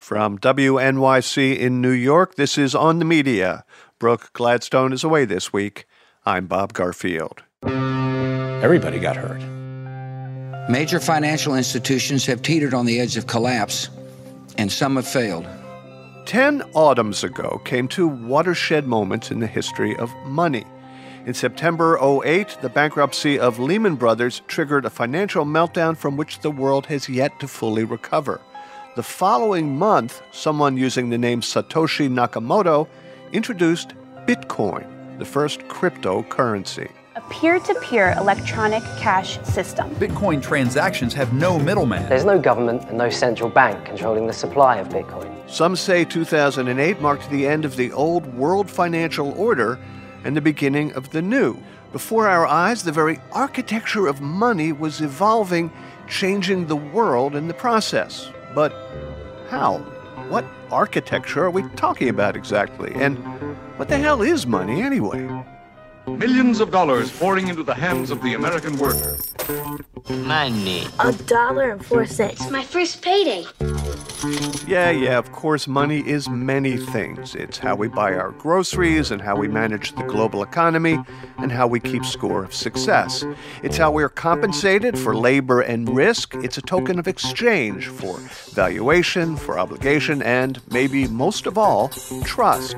From WNYC in New York, this is On the Media. Brooke Gladstone is away this week. I'm Bob Garfield. Everybody got hurt. Major financial institutions have teetered on the edge of collapse, and some have failed. 10 autumns ago came two watershed moments in the history of money. In September 2008, the bankruptcy of Lehman Brothers triggered a financial meltdown from which the world has yet to fully recover. The following month, someone using the name Satoshi Nakamoto introduced Bitcoin, the first cryptocurrency. A peer-to-peer electronic cash system. Bitcoin transactions have no middleman. There's no government and no central bank controlling the supply of Bitcoin. Some say 2008 marked the end of the old world financial order and the beginning of the new. Before our eyes, the very architecture of money was evolving, changing the world in the process. But how? What architecture are we talking about exactly? And what the hell is money anyway? Millions of dollars pouring into the hands of the American worker. Money. $1.04. My first payday. Yeah, of course, money is many things. It's how we buy our groceries and how we manage the global economy and how we keep score of success. It's how we're compensated for labor and risk. It's a token of exchange for valuation, for obligation, and maybe most of all, trust.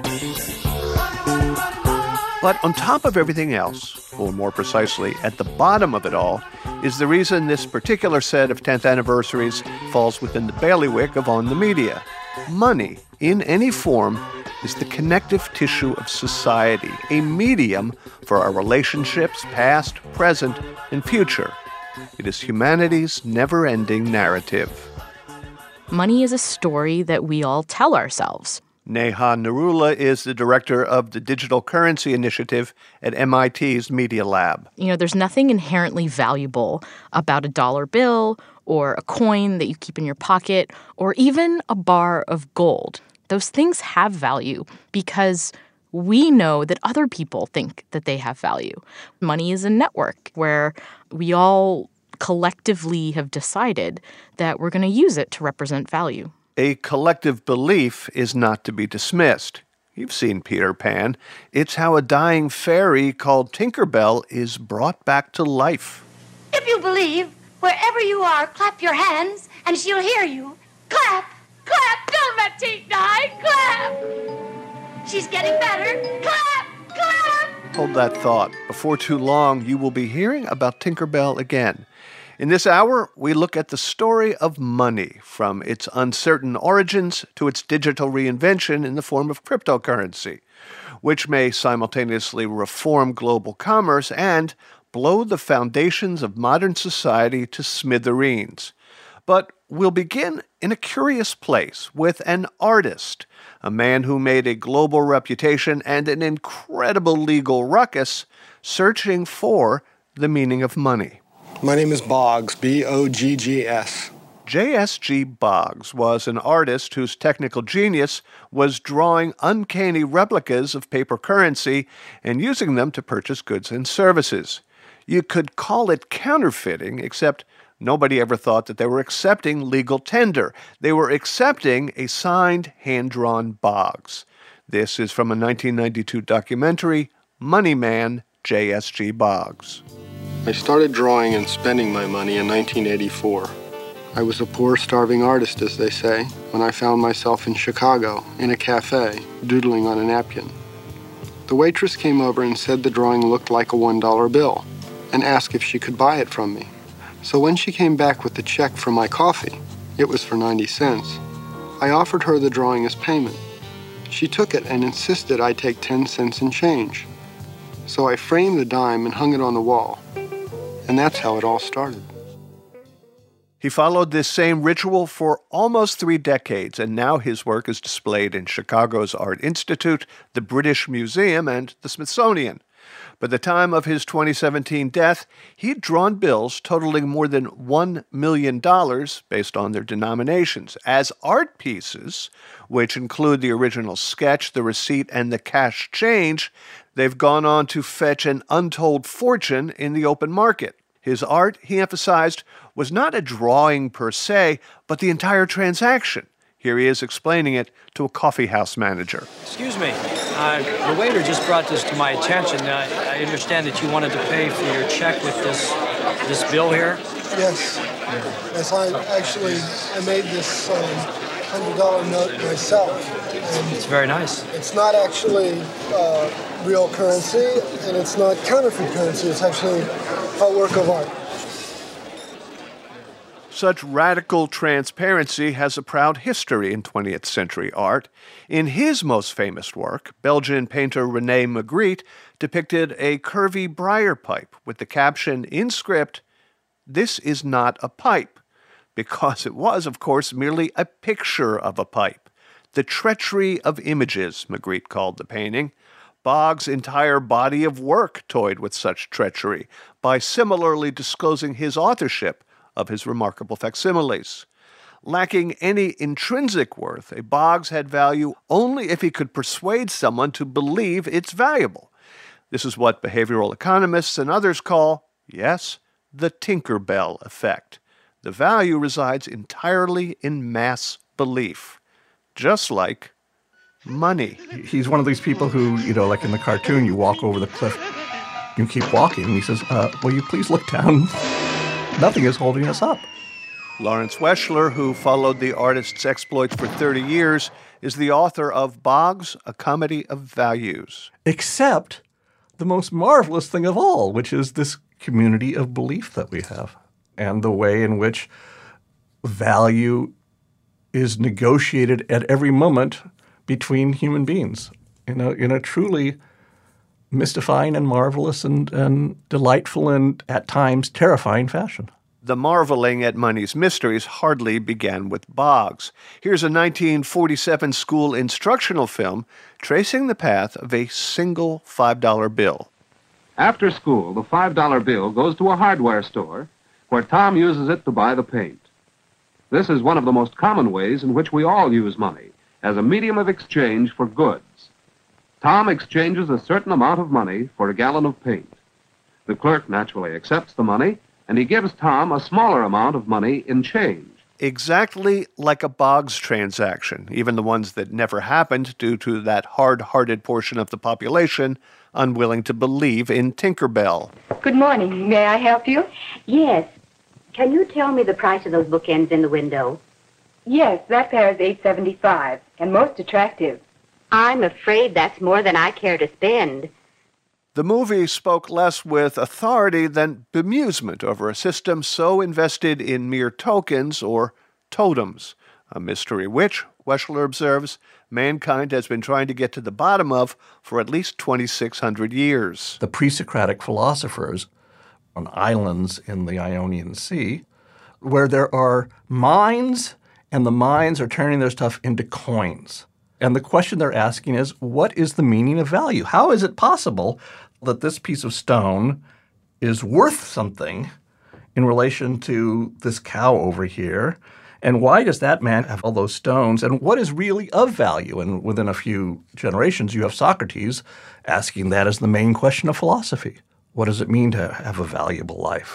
But on top of everything else, or more precisely, at the bottom of it all, is the reason this particular set of 10th anniversaries falls within the bailiwick of On the Media. Money, in any form, is the connective tissue of society, a medium for our relationships, past, present, and future. It is humanity's never-ending narrative. Money is a story that we all tell ourselves. Neha Narula is the director of the Digital Currency Initiative at MIT's Media Lab. There's nothing inherently valuable about a dollar bill or a coin that you keep in your pocket or even a bar of gold. Those things have value because we know that other people think that they have value. Money is a network where we all collectively have decided that we're going to use it to represent value. A collective belief is not to be dismissed. You've seen Peter Pan. It's how a dying fairy called Tinker Bell is brought back to life. If you believe, wherever you are, clap your hands and she'll hear you. Clap! Clap! Don't let Tink die! Clap! She's getting better. Clap! Clap! Hold that thought. Before too long, you will be hearing about Tinker Bell again. In this hour, we look at the story of money, from its uncertain origins to its digital reinvention in the form of cryptocurrency, which may simultaneously reform global commerce and blow the foundations of modern society to smithereens. But we'll begin in a curious place with an artist, a man who made a global reputation and an incredible legal ruckus, searching for the meaning of money. My name is Boggs, B-O-G-G-S. J.S.G. Boggs was an artist whose technical genius was drawing uncanny replicas of paper currency and using them to purchase goods and services. You could call it counterfeiting, except nobody ever thought that they were accepting legal tender. They were accepting a signed, hand-drawn Boggs. This is from a 1992 documentary, Money Man, J.S.G. Boggs. I started drawing and spending my money in 1984. I was a poor, starving artist, as they say, when I found myself in Chicago, in a cafe, doodling on a napkin. The waitress came over and said the drawing looked like a $1 bill, and asked if she could buy it from me. So when she came back with the check for my coffee, it was for 90 cents, I offered her the drawing as payment. She took it and insisted I take 10 cents in change. So I framed the dime and hung it on the wall. And that's how it all started. He followed this same ritual for almost 3 decades, and now his work is displayed in Chicago's Art Institute, the British Museum, and the Smithsonian. By the time of his 2017 death, he'd drawn bills totaling more than $1 million based on their denominations as art pieces, which include the original sketch, the receipt, and the cash change. They've gone on to fetch an untold fortune in the open market. His art, he emphasized, was not a drawing per se, but the entire transaction. Here he is explaining it to a coffeehouse manager. Excuse me. The waiter just brought this to my attention. I understand that you wanted to pay for your check with this bill here? Yes. Yes, I made this $100 note myself. And it's very nice. It's not actually real currency, and it's not counterfeit currency. It's actually a work of art. Such radical transparency has a proud history in 20th century art. In his most famous work, Belgian painter René Magritte depicted a curvy briar pipe with the caption in script, "This is not a pipe," because it was, of course, merely a picture of a pipe. The treachery of images, Magritte called the painting. Boggs' entire body of work toyed with such treachery by similarly disclosing his authorship of his remarkable facsimiles. Lacking any intrinsic worth, a Boggs had value only if he could persuade someone to believe it's valuable. This is what behavioral economists and others call, yes, the Tinker Bell effect. The value resides entirely in mass belief, just like money. He's one of these people who, like in the cartoon, you walk over the cliff, you keep walking, and he says, will you please look down? Nothing is holding us up. Lawrence Weschler, who followed the artist's exploits for 30 years, is the author of Boggs, A Comedy of Values. Except the most marvelous thing of all, which is this community of belief that we have and the way in which value is negotiated at every moment between human beings in a truly mystifying and marvelous and delightful and, at times, terrifying fashion. The marveling at money's mysteries hardly began with Boggs. Here's a 1947 school instructional film tracing the path of a single $5 bill. After school, the $5 bill goes to a hardware store where Tom uses it to buy the paint. This is one of the most common ways in which we all use money, as a medium of exchange for goods. Tom exchanges a certain amount of money for a gallon of paint. The clerk naturally accepts the money, and he gives Tom a smaller amount of money in change. Exactly like a Boggs transaction, even the ones that never happened due to that hard-hearted portion of the population unwilling to believe in Tinker Bell. Good morning. May I help you? Yes. Can you tell me the price of those bookends in the window? Yes, that pair is $8.75, and most attractive. I'm afraid that's more than I care to spend. The movie spoke less with authority than bemusement over a system so invested in mere tokens or totems, a mystery which, Weschler observes, mankind has been trying to get to the bottom of for at least 2,600 years. The pre-Socratic philosophers on islands in the Ionian Sea, where there are mines, and the mines are turning their stuff into coins. And the question they're asking is, what is the meaning of value? How is it possible that this piece of stone is worth something in relation to this cow over here? And why does that man have all those stones? And what is really of value? And within a few generations, you have Socrates asking that as the main question of philosophy. What does it mean to have a valuable life?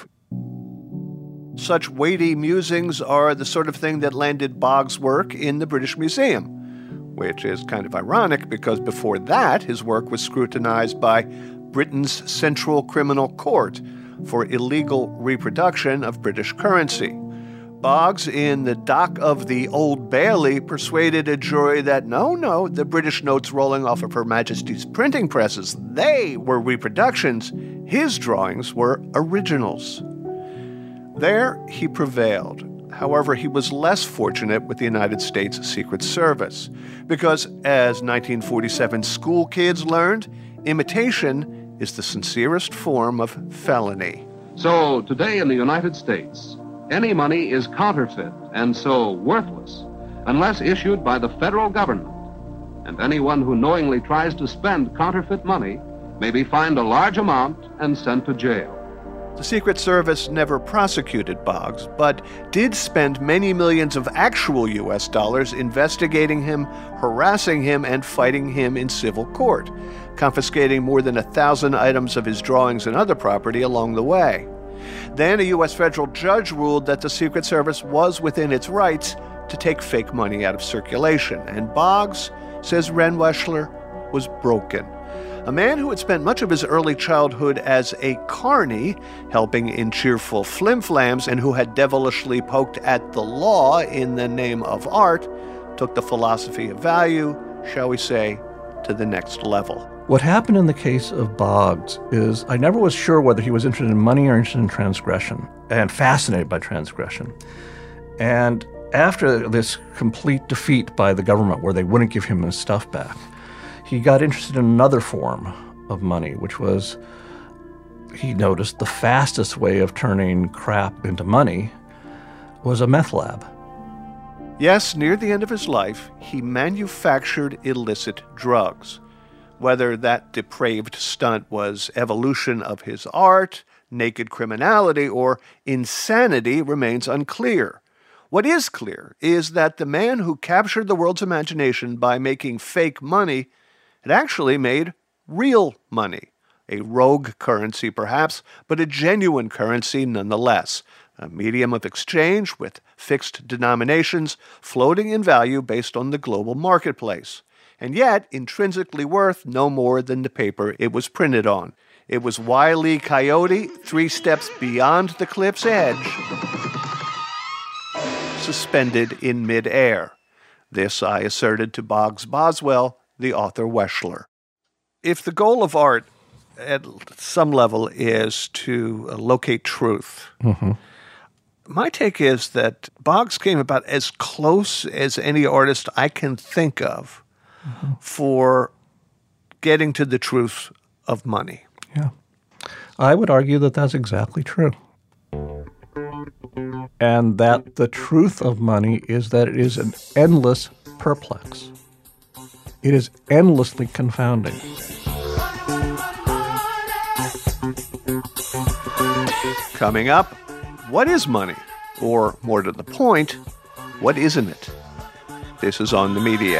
Such weighty musings are the sort of thing that landed Boggs' work in the British Museum, which is kind of ironic because before that, his work was scrutinized by Britain's Central Criminal Court for illegal reproduction of British currency. Boggs, in the dock of the Old Bailey, persuaded a jury that no, the British notes rolling off of Her Majesty's printing presses, they were reproductions. His drawings were originals. There, he prevailed. However, he was less fortunate with the United States Secret Service because, as 1947 school kids learned, imitation is the sincerest form of felony. So, today in the United States, any money is counterfeit and so worthless unless issued by the federal government. And anyone who knowingly tries to spend counterfeit money may be fined a large amount and sent to jail. The Secret Service never prosecuted Boggs, but did spend many millions of actual U.S. dollars investigating him, harassing him, and fighting him in civil court, confiscating more than 1,000 items of his drawings and other property along the way. Then a U.S. federal judge ruled that the Secret Service was within its rights to take fake money out of circulation. And Boggs says Ren Weschler was broken. A man who had spent much of his early childhood as a carny, helping in cheerful flimflams, and who had devilishly poked at the law in the name of art, took the philosophy of value, shall we say, to the next level. What happened in the case of Boggs is I never was sure whether he was interested in money or interested in transgression, and fascinated by transgression. And after this complete defeat by the government where they wouldn't give him his stuff back, he got interested in another form of money, which was, he noticed, the fastest way of turning crap into money was a meth lab. Yes, near the end of his life, he manufactured illicit drugs. Whether that depraved stunt was evolution of his art, naked criminality, or insanity remains unclear. What is clear is that the man who captured the world's imagination by making fake money had actually made real money. A rogue currency, perhaps, but a genuine currency nonetheless. A medium of exchange with fixed denominations floating in value based on the global marketplace. And yet intrinsically worth no more than the paper it was printed on. It was Wile E. Coyote 3 steps beyond the cliff's edge, suspended in midair. This I asserted to Boggs Boswell, the author Weschler. If the goal of art at some level is to locate truth, my take is that Boggs came about as close as any artist I can think of for getting to the truth of money. Yeah. I would argue that that's exactly true. And that the truth of money is that it is an endless perplex. It is endlessly confounding. Coming up, what is money? Or, more to the point, what isn't it? This is On the Media.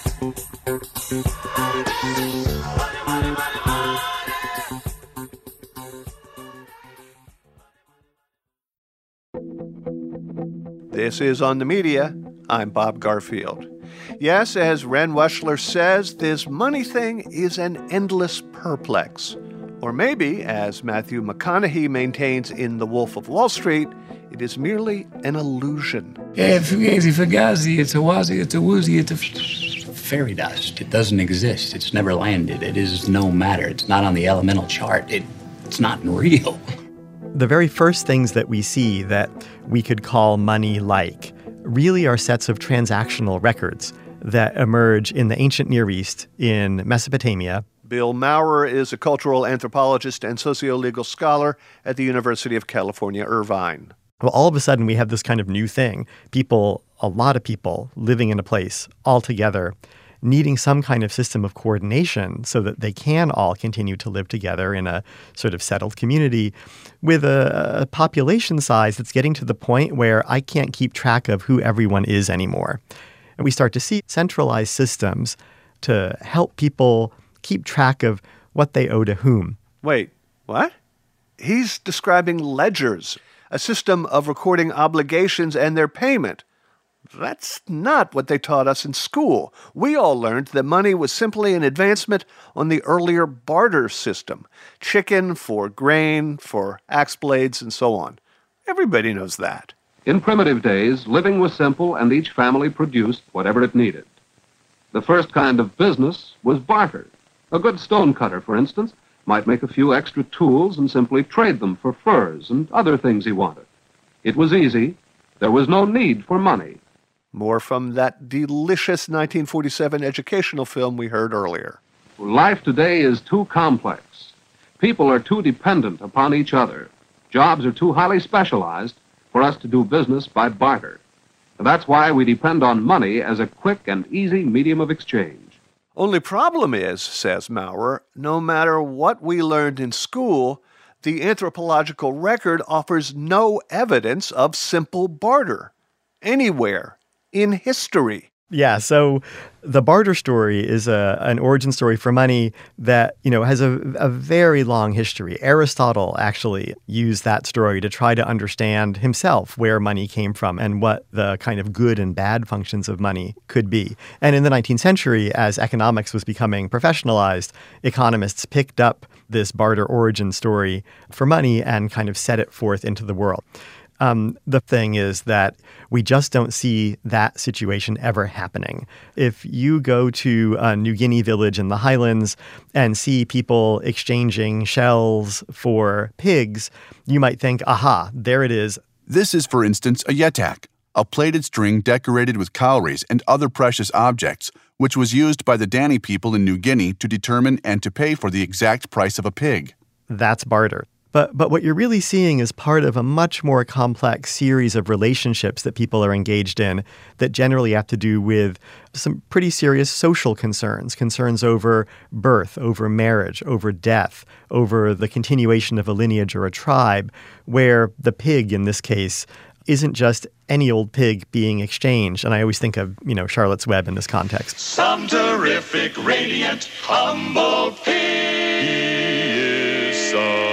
This is On the Media. I'm Bob Garfield. Yes, as Ren Weschler says, this money thing is an endless perplex. Or maybe, as Matthew McConaughey maintains in The Wolf of Wall Street, it is merely an illusion. It's fugazi, it's a wazi, it's a woozy, it's a fairy dust. It doesn't exist. It's never landed. It is no matter. It's not on the elemental chart. It's not real. The very first things that we see that we could call money-like really are sets of transactional records that emerge in the ancient Near East, in Mesopotamia. Bill Maurer is a cultural anthropologist and socio-legal scholar at the University of California, Irvine. Well, all of a sudden, we have this kind of new thing. People, a lot of people, living in a place all together, needing some kind of system of coordination so that they can all continue to live together in a sort of settled community with a population size that's getting to the point where I can't keep track of who everyone is anymore. And we start to see centralized systems to help people keep track of what they owe to whom. Wait, what? He's describing ledgers, a system of recording obligations and their payment. That's not what they taught us in school. We all learned that money was simply an advancement on the earlier barter system. Chicken for grain, for axe blades, and so on. Everybody knows that. In primitive days, living was simple and each family produced whatever it needed. The first kind of business was barter. A good stonecutter, for instance, might make a few extra tools and simply trade them for furs and other things he wanted. It was easy. There was no need for money. More from that delicious 1947 educational film we heard earlier. Life today is too complex. People are too dependent upon each other. Jobs are too highly specialized for us to do business by barter. And that's why we depend on money as a quick and easy medium of exchange. Only problem is, says Maurer, no matter what we learned in school, the anthropological record offers no evidence of simple barter anywhere in history. Yeah, so the barter story is an origin story for money that, has a very long history. Aristotle actually used that story to try to understand himself where money came from and what the kind of good and bad functions of money could be. And in the 19th century, as economics was becoming professionalized, economists picked up this barter origin story for money and kind of set it forth into the world. The thing is that we just don't see that situation ever happening. If you go to a New Guinea village in the highlands and see people exchanging shells for pigs, you might think, aha, there it is. This is, for instance, a yetak, a plaited string decorated with cowries and other precious objects, which was used by the Dani people in New Guinea to determine and to pay for the exact price of a pig. That's barter. But what you're really seeing is part of a much more complex series of relationships that people are engaged in that generally have to do with some pretty serious social concerns over birth, over marriage, over death, over the continuation of a lineage or a tribe, where the pig in this case isn't just any old pig being exchanged. And I always think of, Charlotte's Web in this context. Some terrific, radiant, humble pig is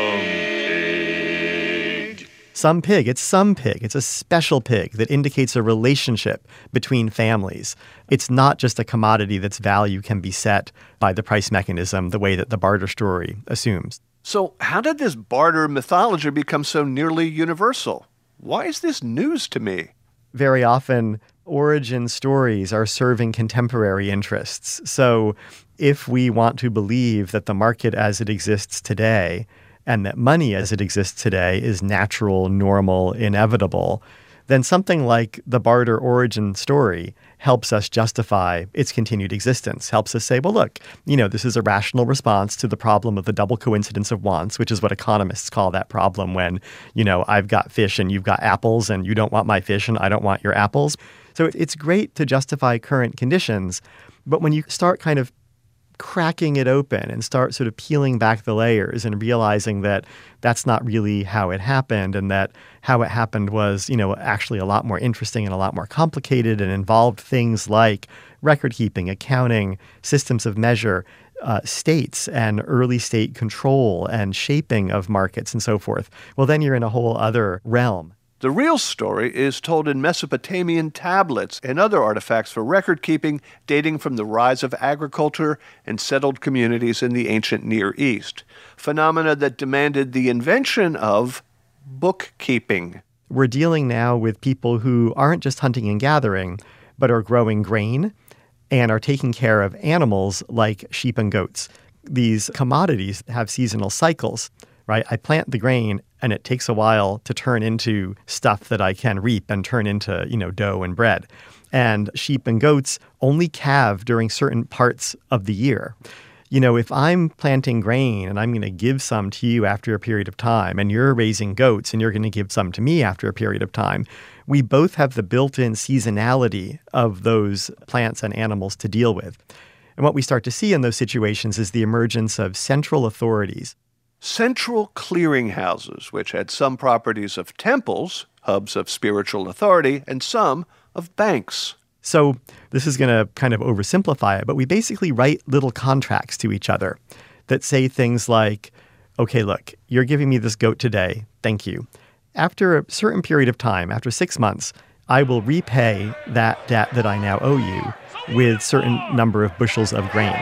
Some pig. It's some pig. It's a special pig that indicates a relationship between families. It's not just a commodity that's value can be set by the price mechanism the way that the barter story assumes. So how did this barter mythology become so nearly universal? Why is this news to me? Very often, origin stories are serving contemporary interests. So if we want to believe that the market as it exists today and that money as it exists today is natural, normal, inevitable, then something like the barter origin story helps us justify its continued existence, helps us say, well, look, this is a rational response to the problem of the double coincidence of wants, which is what economists call that problem when, I've got fish and you've got apples and you don't want my fish and I don't want your apples. So it's great to justify current conditions, but when you start kind of cracking it open and start sort of peeling back the layers and realizing that that's not really how it happened and that how it happened was, actually a lot more interesting and a lot more complicated and involved things like record keeping, accounting, systems of measure, states and early state control and shaping of markets and so forth, well, then you're in a whole other realm. The real story is told in Mesopotamian tablets and other artifacts for record keeping dating from the rise of agriculture and settled communities in the ancient Near East, phenomena that demanded the invention of bookkeeping. We're dealing now with people who aren't just hunting and gathering, but are growing grain and are taking care of animals like sheep and goats. These commodities have seasonal cycles, right? I plant the grain and it takes a while to turn into stuff that I can reap and turn into, dough and bread. And sheep and goats only calve during certain parts of the year. If I'm planting grain and I'm going to give some to you after a period of time, and you're raising goats and you're going to give some to me after a period of time, we both have the built-in seasonality of those plants and animals to deal with. And what we start to see in those situations is the emergence of central authorities. Central clearinghouses, which had some properties of temples, hubs of spiritual authority, and some of banks. So this is going to kind of oversimplify it, but we basically write little contracts to each other that say things like, okay, look, you're giving me this goat today. Thank you. After a certain period of time, after 6 months, I will repay that debt that I now owe you with certain number of bushels of grain.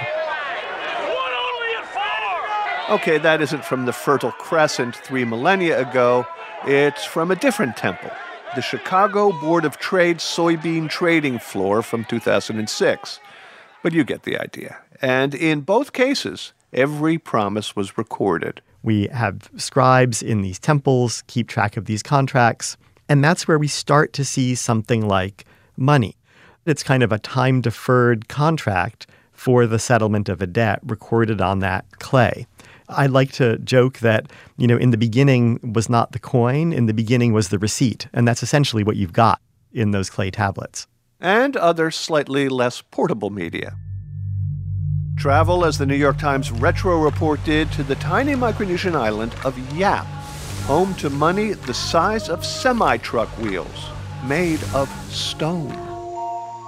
Okay, that isn't from the Fertile Crescent 3 millennia ago. It's from a different temple, the Chicago Board of Trade soybean trading floor from 2006. But you get the idea. And in both cases, every promise was recorded. We have scribes in these temples keep track of these contracts, and that's where we start to see something like money. It's kind of a time-deferred contract for the settlement of a debt recorded on that clay. I like to joke that, in the beginning was not the coin, in the beginning was the receipt, and that's essentially what you've got in those clay tablets. And other slightly less portable media. Travel, as the New York Times Retro Report did, to the tiny Micronesian island of Yap, home to money the size of semi-truck wheels, made of stone.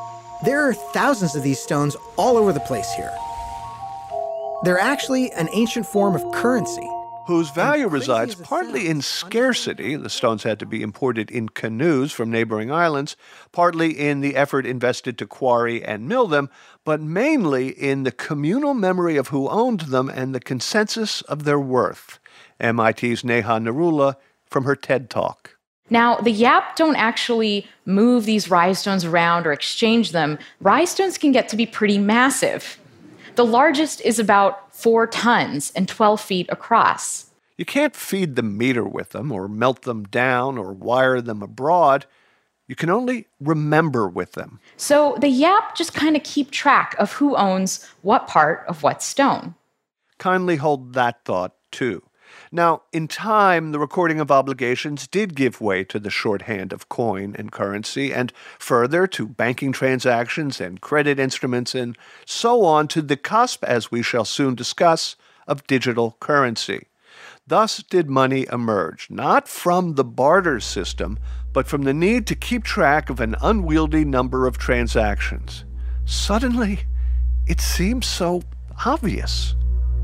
There are thousands of these stones all over the place here. They're actually an ancient form of currency, whose value resides partly in scarcity. The stones had to be imported in canoes from neighboring islands, partly in the effort invested to quarry and mill them, but mainly in the communal memory of who owned them and the consensus of their worth. MIT's Neha Narula from her TED Talk. Now, the Yap don't actually move these rhinestones around or exchange them. Rhinestones can get to be pretty massive. The largest is about 4 tons and 12 feet across. You can't feed the meter with them or melt them down or wire them abroad. You can only remember with them. So the Yap just kind of keep track of who owns what part of what stone. Kindly hold that thought, too. Now, in time, the recording of obligations did give way to the shorthand of coin and currency, and further to banking transactions and credit instruments, and so on to the cusp, as we shall soon discuss, of digital currency. Thus did money emerge, not from the barter system, but from the need to keep track of an unwieldy number of transactions. Suddenly, it seems so obvious.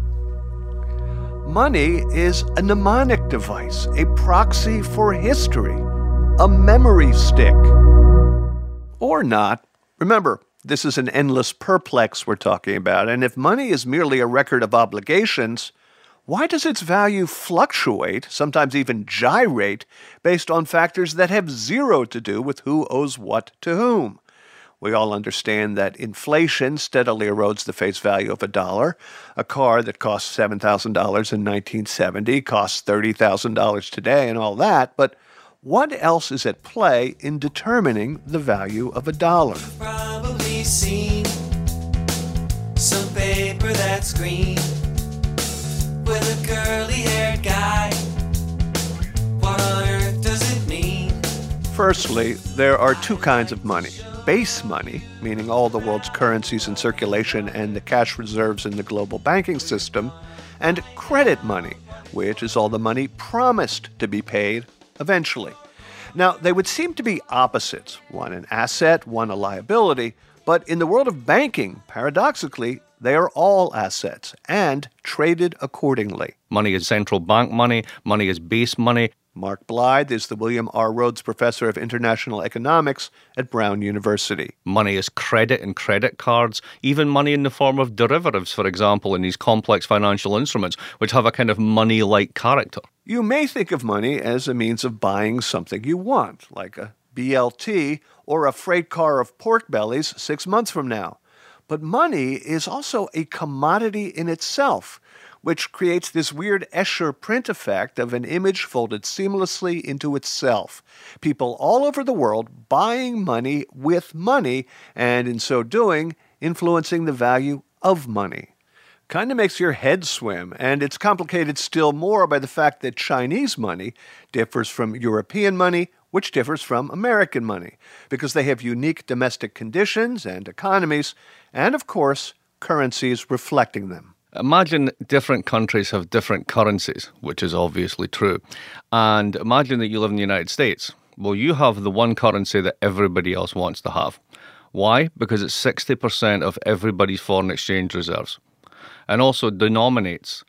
Money is a mnemonic device, a proxy for history, a memory stick. Or not. Remember, this is an endless perplex we're talking about, and if money is merely a record of obligations, why does its value fluctuate, sometimes even gyrate, based on factors that have zero to do with who owes what to whom? We all understand that inflation steadily erodes the face value of a dollar. A car that cost $7,000 in 1970 costs $30,000 today and all that, but what else is at play in determining the value of a dollar? You've probably seen some paper that's green with a curly-haired guy. What on earth does it mean? Firstly, there are 2 kinds of money. Base money, meaning all the world's currencies in circulation and the cash reserves in the global banking system, and credit money, which is all the money promised to be paid eventually. Now, they would seem to be opposites, one an asset, one a liability, but in the world of banking, paradoxically, they are all assets and traded accordingly. Money is central bank money. Money is base money. Mark Blythe is the William R. Rhodes Professor of International Economics at Brown University. Money is credit and credit cards, even money in the form of derivatives, for example, in these complex financial instruments, which have a kind of money-like character. You may think of money as a means of buying something you want, like a BLT or a freight car of pork bellies 6 months from now. But money is also a commodity in itself, which creates this weird Escher print effect of an image folded seamlessly into itself. People all over the world buying money with money, and in so doing, influencing the value of money. Kind of makes your head swim, and it's complicated still more by the fact that Chinese money differs from European money, which differs from American money, because they have unique domestic conditions and economies, and of course, currencies reflecting them. Imagine different countries have different currencies, which is obviously true. And imagine that you live in the United States. Well, you have the one currency that everybody else wants to have. Why? Because it's 60% of everybody's foreign exchange reserves. And also denominates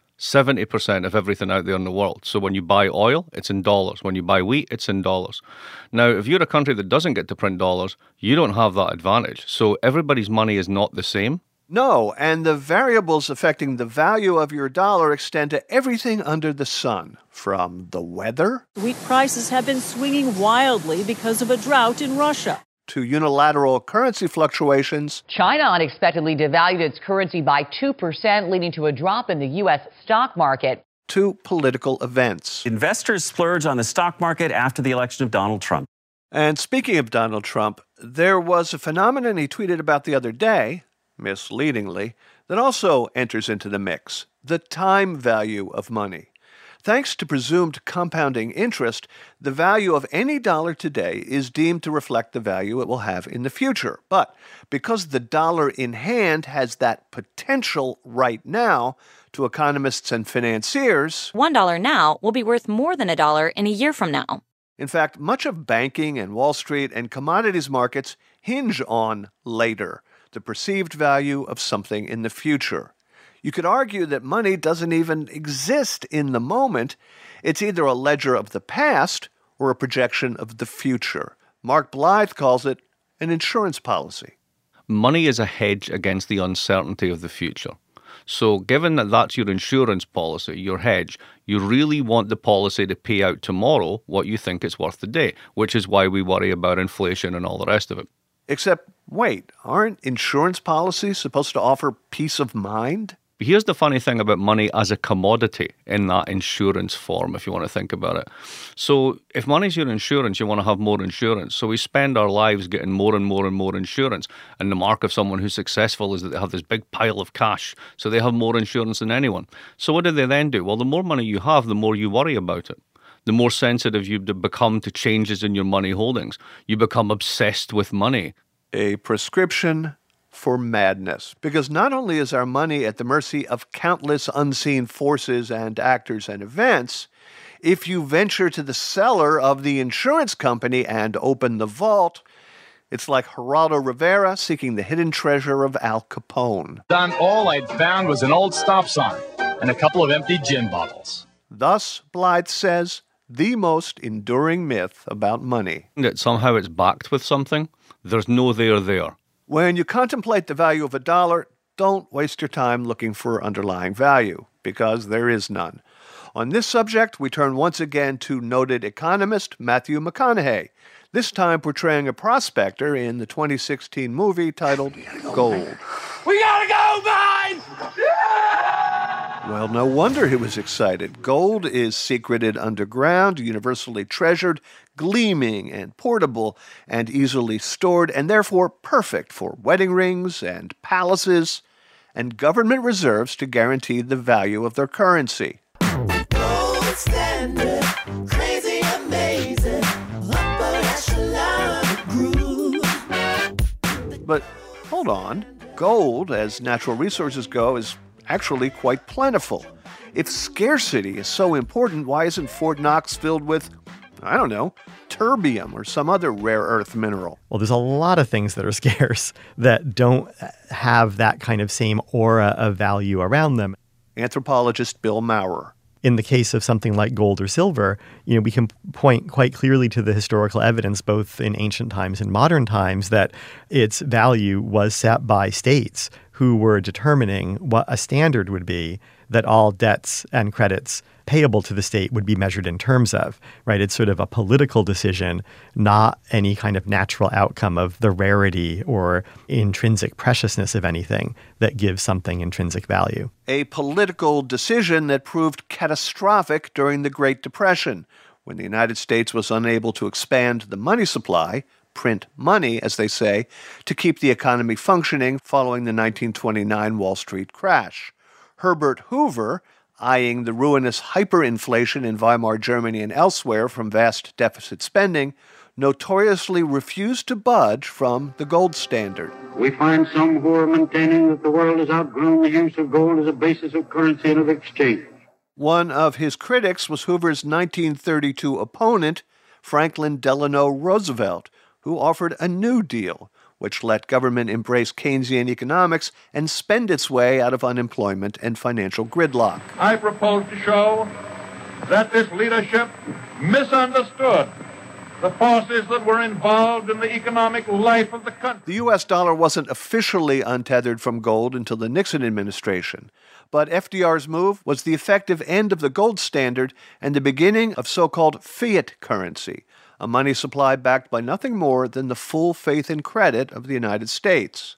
70% of everything out there in the world. So when you buy oil, it's in dollars. When you buy wheat, it's in dollars. Now, if you're a country that doesn't get to print dollars, you don't have that advantage. So everybody's money is not the same. No, and the variables affecting the value of your dollar extend to everything under the sun, from the weather. Wheat prices have been swinging wildly because of a drought in Russia. To unilateral currency fluctuations. China unexpectedly devalued its currency by 2%, leading to a drop in the U.S. stock market. To political events. Investors splurge on the stock market after the election of Donald Trump. And speaking of Donald Trump, there was a phenomenon he tweeted about the other day, misleadingly, that also enters into the mix, the time value of money. Thanks to presumed compounding interest, the value of any dollar today is deemed to reflect the value it will have in the future. But because the dollar in hand has that potential right now, to economists and financiers, $1 now will be worth more than $1 in a year from now. In fact, much of banking and Wall Street and commodities markets hinge on later, the perceived value of something in the future. You could argue that money doesn't even exist in the moment. It's either a ledger of the past or a projection of the future. Mark Blythe calls it an insurance policy. Money is a hedge against the uncertainty of the future. So given that that's your insurance policy, your hedge, you really want the policy to pay out tomorrow what you think it's worth today, which is why we worry about inflation and all the rest of it. Except, wait, aren't insurance policies supposed to offer peace of mind? Here's the funny thing about money as a commodity in that insurance form, if you want to think about it. So if money's your insurance, you want to have more insurance. So we spend our lives getting more and more and more insurance. And the mark of someone who's successful is that they have this big pile of cash. So they have more insurance than anyone. So what do they then do? Well, the more money you have, the more you worry about it. The more sensitive you become to changes in your money holdings. You become obsessed with money. A prescription for madness, because not only is our money at the mercy of countless unseen forces and actors and events, if you venture to the cellar of the insurance company and open the vault, it's like Geraldo Rivera seeking the hidden treasure of Al Capone. All I'd found was an old stop sign and a couple of empty gin bottles. Thus, Blythe says, the most enduring myth about money. That somehow it's backed with something. There's no there. When you contemplate the value of a dollar, don't waste your time looking for underlying value, because there is none. On this subject, we turn once again to noted economist Matthew McConaughey, this time portraying a prospector in the 2016 movie titled Gold. We gotta go, mine! Well, no wonder he was excited. Gold is secreted underground, universally treasured, gleaming and portable and easily stored, and therefore perfect for wedding rings and palaces and government reserves to guarantee the value of their currency. Gold standard, crazy, amazing, upper echelon groove. But hold on. Gold, as natural resources go, is actually quite plentiful. If scarcity is so important, why isn't Fort Knox filled with, I don't know, terbium or some other rare earth mineral? Well, there's a lot of things that are scarce that don't have that kind of same aura of value around them. Anthropologist Bill Maurer. In the case of something like gold or silver, we can point quite clearly to the historical evidence, both in ancient times and modern times, that its value was set by states who were determining what a standard would be that all debts and credits payable to the state would be measured in terms of, right? It's sort of a political decision, not any kind of natural outcome of the rarity or intrinsic preciousness of anything that gives something intrinsic value. A political decision that proved catastrophic during the Great Depression, when the United States was unable to expand the money supply, print money, as they say, to keep the economy functioning following the 1929 Wall Street crash. Herbert Hoover, eyeing the ruinous hyperinflation in Weimar Germany and elsewhere from vast deficit spending, notoriously refused to budge from the gold standard. We find some who are maintaining that the world has outgrown the use of gold as a basis of currency and of exchange. One of his critics was Hoover's 1932 opponent, Franklin Delano Roosevelt, who offered a New Deal, which let government embrace Keynesian economics and spend its way out of unemployment and financial gridlock. I propose to show that this leadership misunderstood the forces that were involved in the economic life of the country. The U.S. dollar wasn't officially untethered from gold until the Nixon administration, but FDR's move was the effective end of the gold standard and the beginning of so-called fiat currency, a money supply backed by nothing more than the full faith and credit of the United States.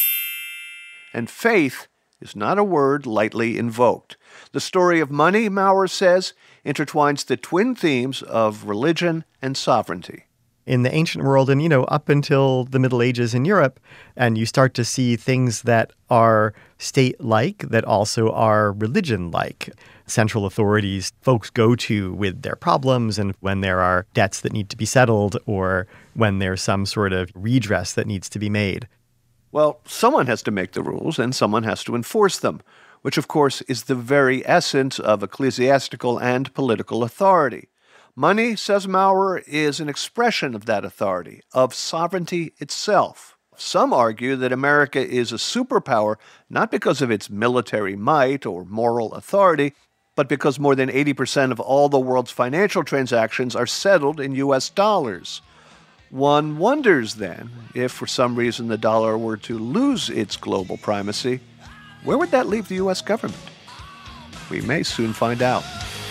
And faith is not a word lightly invoked. The story of money, Maurer says, intertwines the twin themes of religion and sovereignty. In the ancient world and, up until the Middle Ages in Europe, and you start to see things that are state-like that also are religion-like. Central authorities folks go to with their problems and when there are debts that need to be settled or when there's some sort of redress that needs to be made. Well, someone has to make the rules and someone has to enforce them, which of course is the very essence of ecclesiastical and political authority. Money, says Maurer, is an expression of that authority, of sovereignty itself. Some argue that America is a superpower not because of its military might or moral authority, but because more than 80% of all the world's financial transactions are settled in U.S. dollars. One wonders, then, if for some reason the dollar were to lose its global primacy, where would that leave the U.S. government? We may soon find out.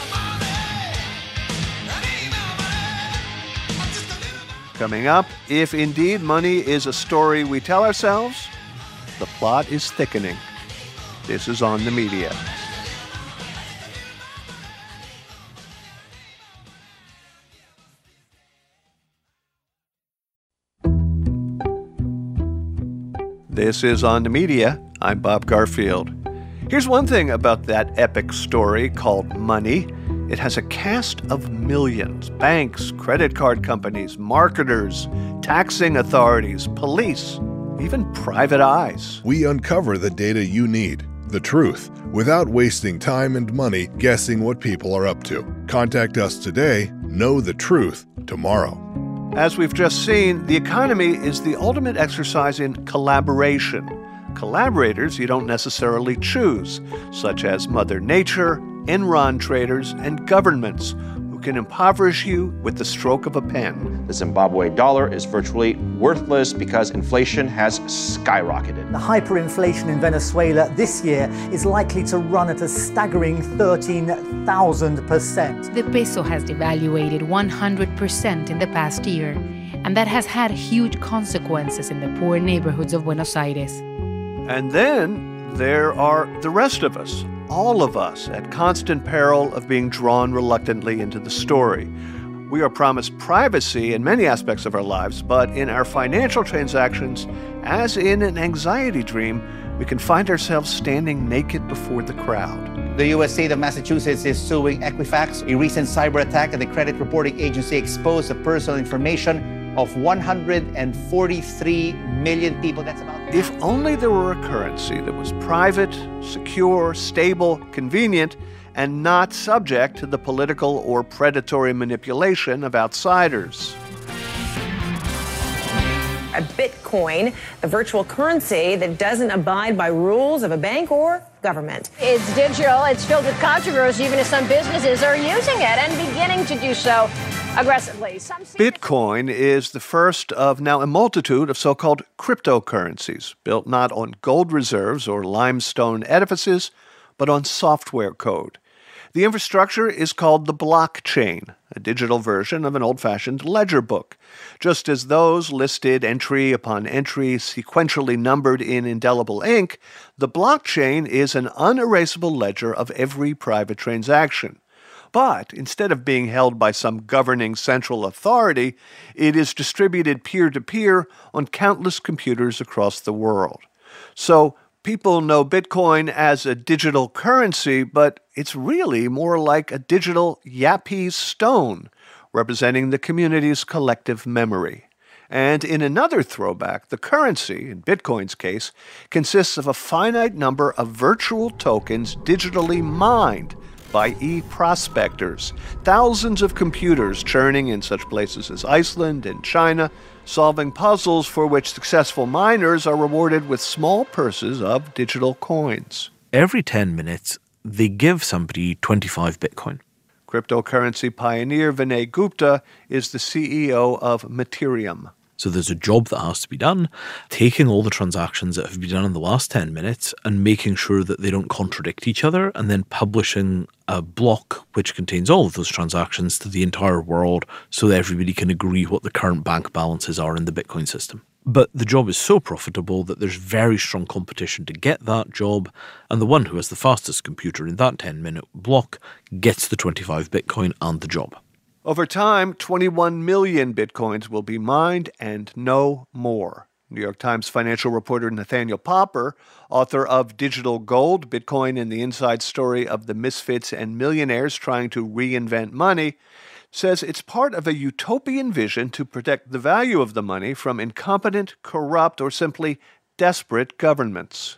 Coming up, if indeed money is a story we tell ourselves, the plot is thickening. This is On the Media. This is On the Media. I'm Bob Garfield. Here's one thing about that epic story called Money. It has a cast of millions: banks, credit card companies, marketers, taxing authorities, police, even private eyes. We uncover the data you need, the truth, without wasting time and money guessing what people are up to. Contact us today. Know the truth tomorrow. As we've just seen, the economy is the ultimate exercise in collaboration. Collaborators you don't necessarily choose, such as Mother Nature, Enron traders, and governments who can impoverish you with the stroke of a pen. The Zimbabwe dollar is virtually worthless because inflation has skyrocketed. The hyperinflation in Venezuela this year is likely to run at a staggering 13,000%. The peso has devaluated 100% in the past year, and that has had huge consequences in the poor neighborhoods of Buenos Aires. And then there are the rest of us, all of us, at constant peril of being drawn reluctantly into the story. We are promised privacy in many aspects of our lives, but in our financial transactions, as in an anxiety dream, we can find ourselves standing naked before the crowd. The U.S. state of Massachusetts is suing Equifax. A recent cyber attack at the credit reporting agency exposed the personal information of 143 million people. That's about... If only there were a currency that was private, secure, stable, convenient, and not subject to the political or predatory manipulation of outsiders. A Bitcoin, a virtual currency that doesn't abide by rules of a bank or government. It's digital, it's filled with controversy, even as some businesses are using it and beginning to do so aggressively. Bitcoin is the first of now a multitude of so-called cryptocurrencies, built not on gold reserves or limestone edifices, but on software code. The infrastructure is called the blockchain, a digital version of an old-fashioned ledger book. Just as those listed entry upon entry, sequentially numbered in indelible ink, the blockchain is an unerasable ledger of every private transaction. But instead of being held by some governing central authority, it is distributed peer-to-peer on countless computers across the world. So people know Bitcoin as a digital currency, but it's really more like a digital Yapese stone, representing the community's collective memory. And in another throwback, the currency, in Bitcoin's case, consists of a finite number of virtual tokens digitally mined by e-prospectors, thousands of computers churning in such places as Iceland and China, solving puzzles for which successful miners are rewarded with small purses of digital coins. Every 10 minutes, they give somebody 25 Bitcoin. Cryptocurrency pioneer Vinay Gupta is the CEO of Materium. So there's a job that has to be done, taking all the transactions that have been done in the last 10 minutes and making sure that they don't contradict each other, and then publishing a block which contains all of those transactions to the entire world so that everybody can agree what the current bank balances are in the Bitcoin system. But the job is so profitable that there's very strong competition to get that job, and the one who has the fastest computer in that 10-minute block gets the 25 Bitcoin and the job. Over time, 21 million Bitcoins will be mined and no more. New York Times financial reporter Nathaniel Popper, author of Digital Gold, Bitcoin and the Inside Story of the Misfits and Millionaires Trying to Reinvent Money, says it's part of a utopian vision to protect the value of the money from incompetent, corrupt, or simply desperate governments.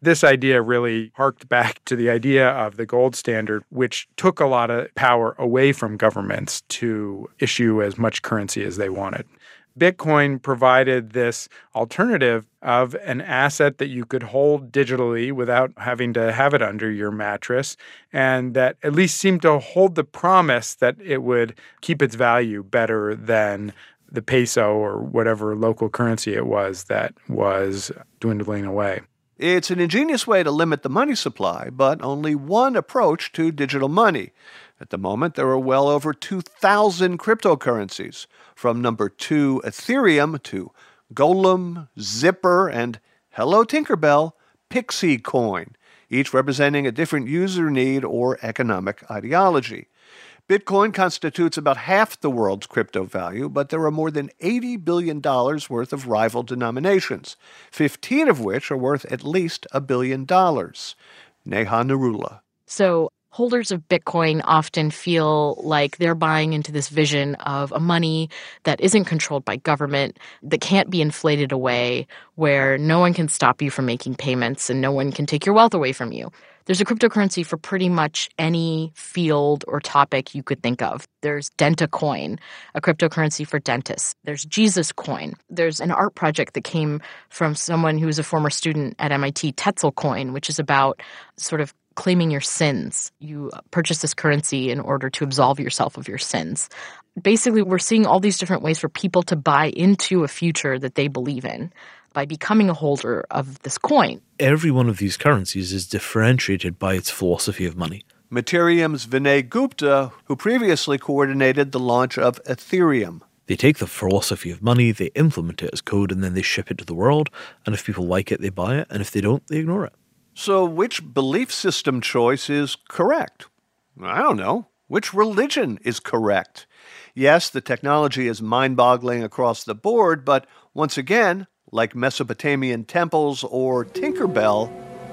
This idea really harked back to the idea of the gold standard, which took a lot of power away from governments to issue as much currency as they wanted. Bitcoin provided this alternative of an asset that you could hold digitally without having to have it under your mattress, and that at least seemed to hold the promise that it would keep its value better than the peso or whatever local currency it was that was dwindling away. It's an ingenious way to limit the money supply, but only one approach to digital money. At the moment, there are well over 2,000 cryptocurrencies, from number 2 Ethereum to Golem, Zipper, and, hello Tinkerbell, Pixie Coin, each representing a different user need or economic ideology. Bitcoin constitutes about half the world's crypto value, but there are more than $80 billion worth of rival denominations, 15 of which are worth at least $1 billion. Neha Narula. So holders of Bitcoin often feel like they're buying into this vision of a money that isn't controlled by government, that can't be inflated away, where no one can stop you from making payments and no one can take your wealth away from you. There's a cryptocurrency for pretty much any field or topic you could think of. There's DentaCoin, a cryptocurrency for dentists. There's Jesus Coin. There's an art project that came from someone who was a former student at MIT, Tetzelcoin, which is about sort of claiming your sins. You purchase this currency in order to absolve yourself of your sins. Basically, we're seeing all these different ways for people to buy into a future that they believe in by becoming a holder of this coin. Every one of these currencies is differentiated by its philosophy of money. Materium's Vinay Gupta, who previously coordinated the launch of Ethereum. They take the philosophy of money, they implement it as code, and then they ship it to the world. And if people like it, they buy it. And if they don't, they ignore it. So which belief system choice is correct? I don't know. Which religion is correct? Yes, the technology is mind-boggling across the board, but once again, like Mesopotamian temples or Tinkerbell,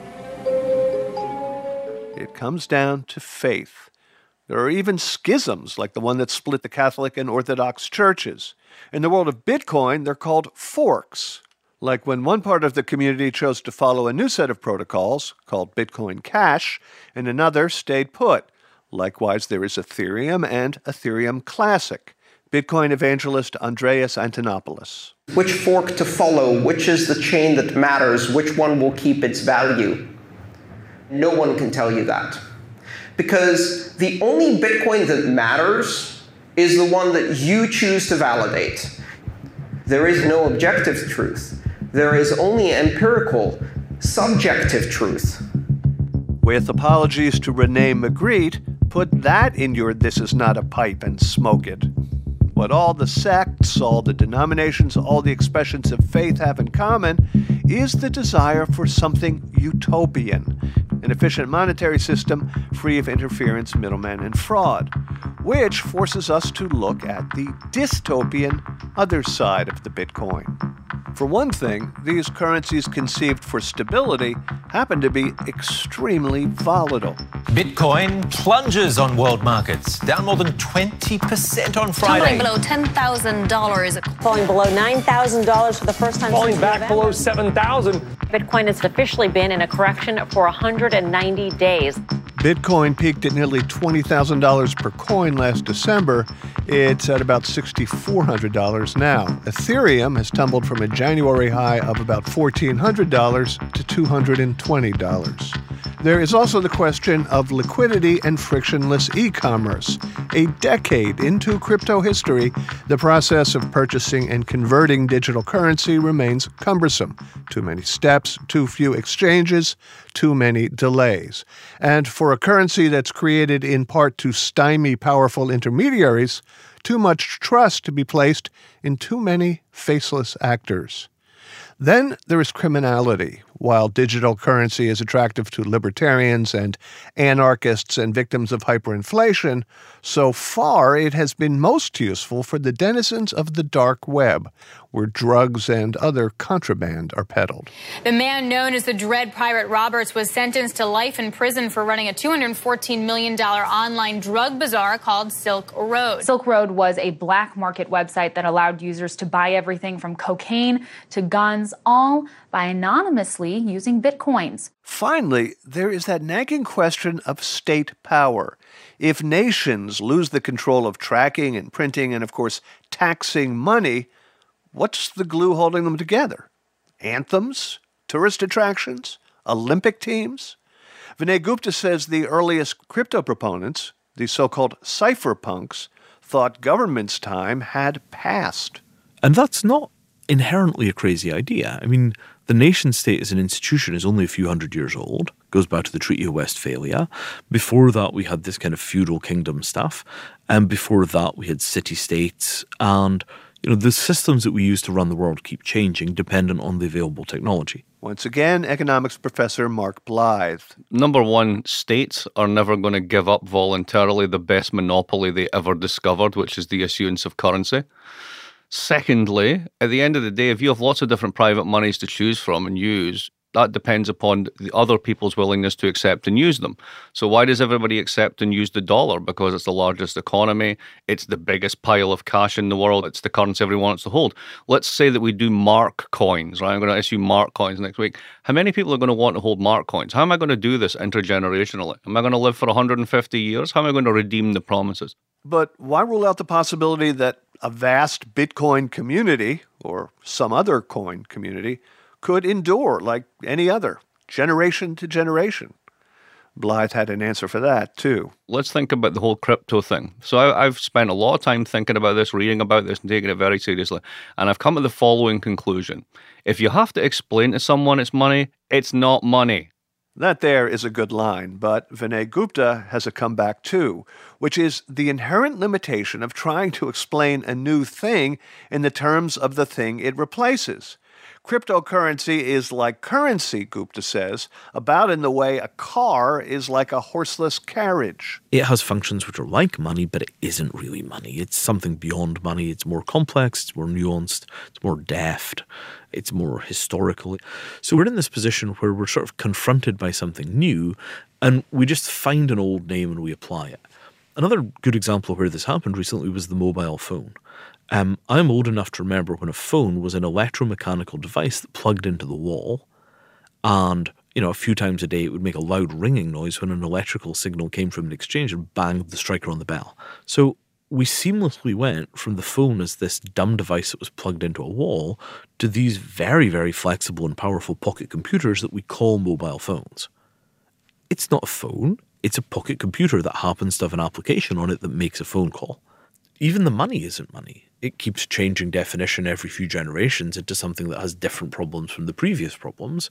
it comes down to faith. There are even schisms like the one that split the Catholic and Orthodox churches. In the world of Bitcoin, they're called forks. Like when one part of the community chose to follow a new set of protocols, called Bitcoin Cash, and another stayed put. Likewise, there is Ethereum and Ethereum Classic. Bitcoin evangelist Andreas Antonopoulos. Which fork to follow? Which is the chain that matters? Which one will keep its value? No one can tell you that. Because the only Bitcoin that matters is the one that you choose to validate. There is no objective truth. There is only empirical, subjective truth. With apologies to Renee Magritte, put that in your "this is not a pipe" and smoke it. What all the sects, all the denominations, all the expressions of faith have in common is the desire for something utopian, an efficient monetary system free of interference, middlemen, and fraud, which forces us to look at the dystopian other side of the Bitcoin. For one thing, these currencies conceived for stability happen to be extremely volatile. Bitcoin plunges on world markets, down more than 20% on Friday. Tumbling below $10,000. Falling below $9,000 for the first time Falling since back November. below 7,000. Bitcoin has officially been in a correction for 190 days. Bitcoin peaked at nearly $20,000 per coin last December. It's at about $6,400 now. Ethereum has tumbled from a January high of about $1,400 to $220. There is also the question of liquidity and frictionless e-commerce. A decade into crypto history, the process of purchasing and converting digital currency remains cumbersome. Too many steps, too few exchanges, too many delays. And for a currency that's created in part to stymie powerful intermediaries, too much trust to be placed in too many faceless actors. Then there is criminality. While digital currency is attractive to libertarians and anarchists and victims of hyperinflation, so far it has been most useful for the denizens of the dark web, where drugs and other contraband are peddled. The man known as the Dread Pirate Roberts was sentenced to life in prison for running a $214 million online drug bazaar called Silk Road. Silk Road was a black market website that allowed users to buy everything from cocaine to guns transactions, all by anonymously using bitcoins. Finally, there is that nagging question of state power. If nations lose the control of tracking and printing and, of course, taxing money, what's the glue holding them together? Anthems? Tourist attractions? Olympic teams? Vinay Gupta says the earliest crypto proponents, the so-called cypherpunks, thought government's time had passed. And that's not inherently a crazy idea. I mean, the nation-state as an institution is only a few hundred years old, goes back to the Treaty of Westphalia. Before that, we had this kind of feudal kingdom stuff. And before that, we had city-states. And, the systems that we use to run the world keep changing dependent on the available technology. Once again, economics professor Mark Blythe. Number one, states are never going to give up voluntarily the best monopoly they ever discovered, which is the issuance of currency. Secondly, at the end of the day, if you have lots of different private monies to choose from and use, that depends upon the other people's willingness to accept and use them. So why does everybody accept and use the dollar? Because it's the largest economy. It's the biggest pile of cash in the world. It's the currency everyone wants to hold. Let's say that we do mark coins, right? I'm going to issue mark coins next week. How many people are going to want to hold mark coins? How am I going to do this intergenerationally? Am I going to live for 150 years? How am I going to redeem the promises? But why rule out the possibility that a vast Bitcoin community, or some other coin community, could endure like any other, generation to generation? Blythe had an answer for that, too. Let's think about the whole crypto thing. So I've spent a lot of time thinking about this, reading about this, and taking it very seriously. And I've come to the following conclusion. If you have to explain to someone it's money, it's not money. That there is a good line, but Vinay Gupta has a comeback too, which is the inherent limitation of trying to explain a new thing in the terms of the thing it replaces. Cryptocurrency is like currency, Gupta says, about in the way a car is like a horseless carriage. It has functions which are like money, but it isn't really money. It's something beyond money. It's more complex, it's more nuanced, it's more deft, it's more historical. So we're in this position where we're sort of confronted by something new, and we just find an old name and we apply it. Another good example of where this happened recently was the mobile phone. I'm old enough to remember when a phone was an electromechanical device that plugged into the wall, and, a few times a day it would make a loud ringing noise when an electrical signal came from an exchange and banged the striker on the bell. So we seamlessly went from the phone as this dumb device that was plugged into a wall to these very, very flexible and powerful pocket computers that we call mobile phones. It's not a phone, it's a pocket computer that happens to have an application on it that makes a phone call. Even the money isn't money. It keeps changing definition every few generations into something that has different problems from the previous problems.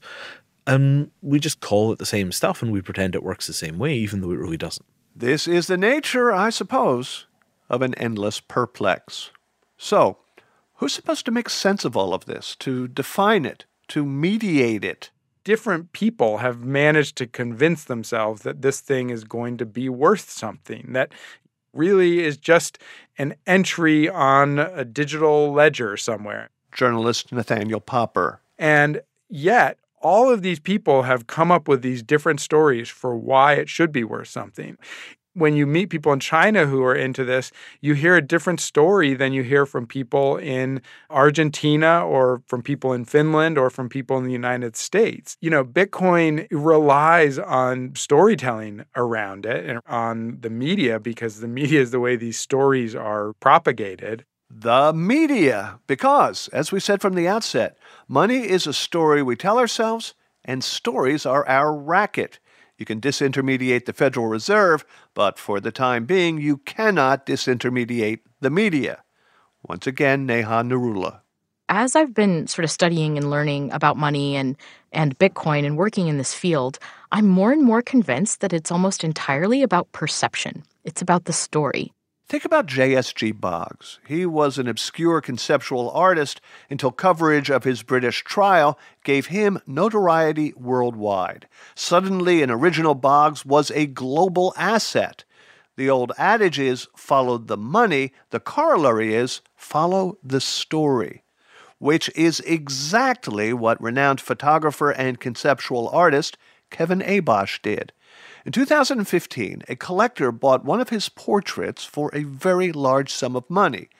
And we just call it the same stuff and we pretend it works the same way, even though it really doesn't. This is the nature, I suppose, of an endless perplex. So, who's supposed to make sense of all of this, to define it, to mediate it? Different people have managed to convince themselves that this thing is going to be worth something, that really is just an entry on a digital ledger somewhere. Journalist Nathaniel Popper. And yet, all of these people have come up with these different stories for why it should be worth something. When you meet people in China who are into this, you hear a different story than you hear from people in Argentina or from people in Finland or from people in the United States. Bitcoin relies on storytelling around it and on the media, because the media is the way these stories are propagated. The media, because, as we said from the outset, money is a story we tell ourselves, and stories are our racket. You can disintermediate the Federal Reserve, but for the time being, you cannot disintermediate the media. Once again, Neha Narula. As I've been sort of studying and learning about money and Bitcoin and working in this field, I'm more and more convinced that it's almost entirely about perception. It's about the story. Think about J.S.G. Boggs. He was an obscure conceptual artist until coverage of his British trial gave him notoriety worldwide. Suddenly, an original Boggs was a global asset. The old adage is, follow the money. The corollary is, follow the story, which is exactly what renowned photographer and conceptual artist Kevin Abosch did. In 2015, a collector bought one of his portraits for a very large sum of money.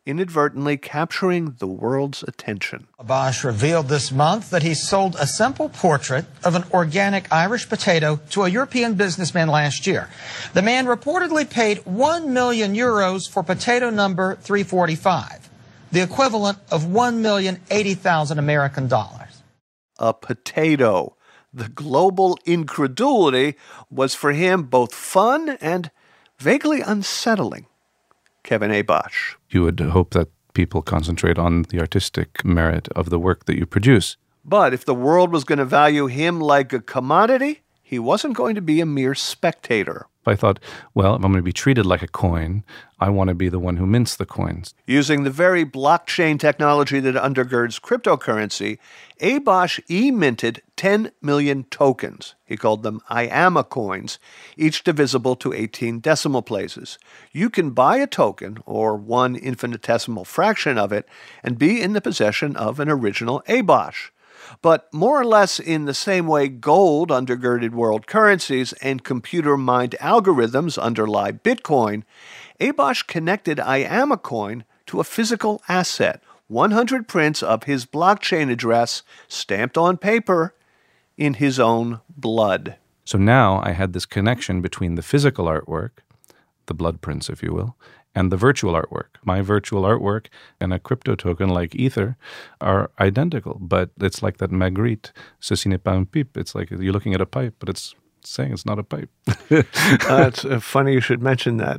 inadvertently capturing the world's attention. Abosh revealed this month that he sold a simple portrait of an organic Irish potato to a European businessman last year. The man reportedly paid €1 million for potato number 345, the equivalent of $1,080,000 American dollars. A potato. The global incredulity was for him both fun and vaguely unsettling. Kevin Abosh. You would hope that people concentrate on the artistic merit of the work that you produce. But if the world was going to value him like a commodity, he wasn't going to be a mere spectator. I thought, well, if I'm going to be treated like a coin, I want to be the one who mints the coins. Using the very blockchain technology that undergirds cryptocurrency, Abosh e-minted 10 million tokens. He called them IAMA coins, each divisible to 18 decimal places. You can buy a token, or one infinitesimal fraction of it, and be in the possession of an original Abosh. But more or less in the same way gold undergirded world currencies and computer-mined algorithms underlie Bitcoin, Abosh connected IAMA coin to a physical asset, 100 prints of his blockchain address stamped on paper in his own blood. So now I had this connection between the physical artwork, the blood prints, if you will, and the virtual artwork. My virtual artwork and a crypto token like Ether are identical, but it's like that Magritte, ceci n'est pas un pipe. It's like you're looking at a pipe, but it's saying it's not a pipe. It's funny you should mention that.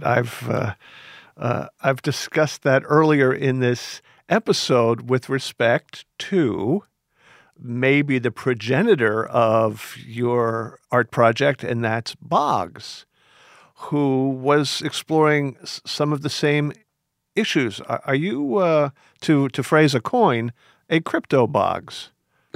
I've discussed that earlier in this episode with respect to maybe the progenitor of your art project, and that's Boggs, who was exploring some of the same issues. Are you, to phrase a coin, a crypto Boggs?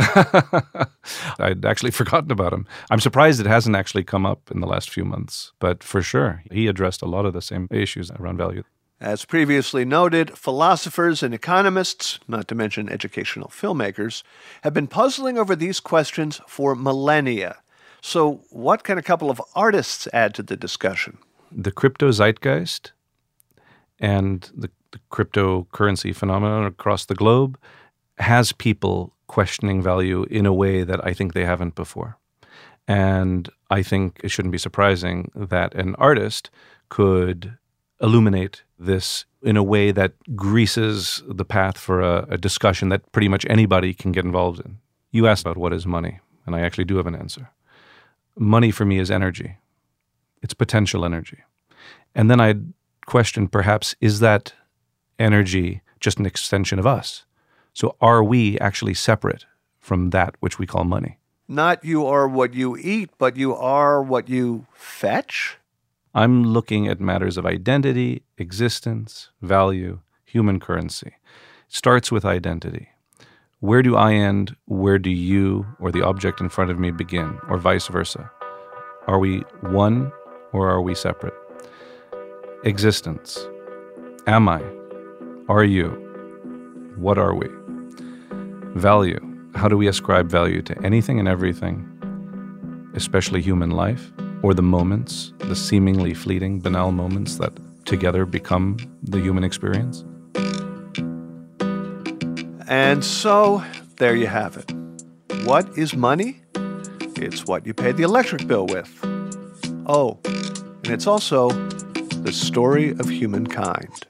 I'd actually forgotten about him. I'm surprised it hasn't actually come up in the last few months, but for sure, he addressed a lot of the same issues around value. As previously noted, philosophers and economists, not to mention educational filmmakers, have been puzzling over these questions for millennia. So what can a couple of artists add to the discussion? The crypto zeitgeist and the cryptocurrency phenomenon across the globe has people questioning value in a way that I think they haven't before. And I think it shouldn't be surprising that an artist could illuminate this in a way that greases the path for a discussion that pretty much anybody can get involved in. You asked about what is money, and I actually do have an answer. Money for me is energy. It's potential energy. And then I'd question perhaps, is that energy just an extension of us? So are we actually separate from that which we call money? Not you are what you eat, but you are what you fetch? I'm looking at matters of identity, existence, value, human currency. It starts with identity. Where do I end? Where do you or the object in front of me begin, or vice versa? Are we one or are we separate? Existence. Am I? Are you? What are we? Value. How do we ascribe value to anything and everything, especially human life, or the moments, the seemingly fleeting, banal moments that together become the human experience? And so, there you have it. What is money? It's what you pay the electric bill with. Oh, and it's also the story of humankind.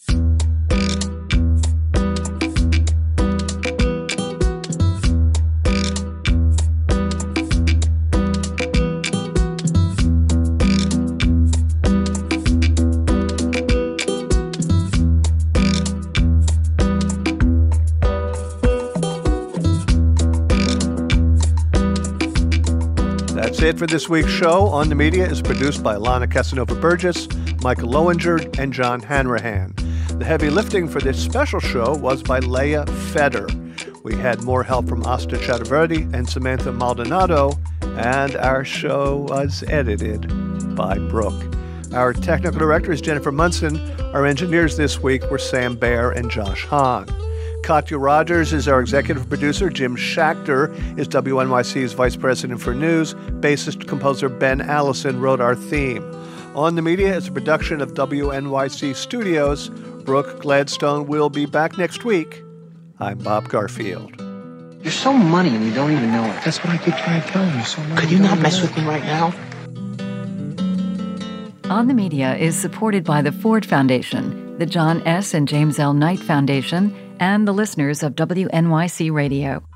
That's it for this week's show. On the Media is produced by Alana Casanova-Burgess, Michael Lowinger, and John Hanrahan. The heavy lifting for this special show was by Leah Feder. We had more help from Asta Chakravarti and Samantha Maldonado, and our show was edited by Brooke. Our technical director is Jennifer Munson. Our engineers this week were Sam Baer and Josh Hahn. Katya Rogers is our executive producer. Jim Schachter is WNYC's vice president for news. Bassist-composer Ben Allison wrote our theme. On the Media is a production of WNYC Studios. Brooke Gladstone will be back next week. I'm Bob Garfield. You're so money and you don't even know it. That's what I keep trying to tell you. So money. Could you not mess with me right now? On the Media is supported by the Ford Foundation, the John S. and James L. Knight Foundation, and the listeners of WNYC Radio.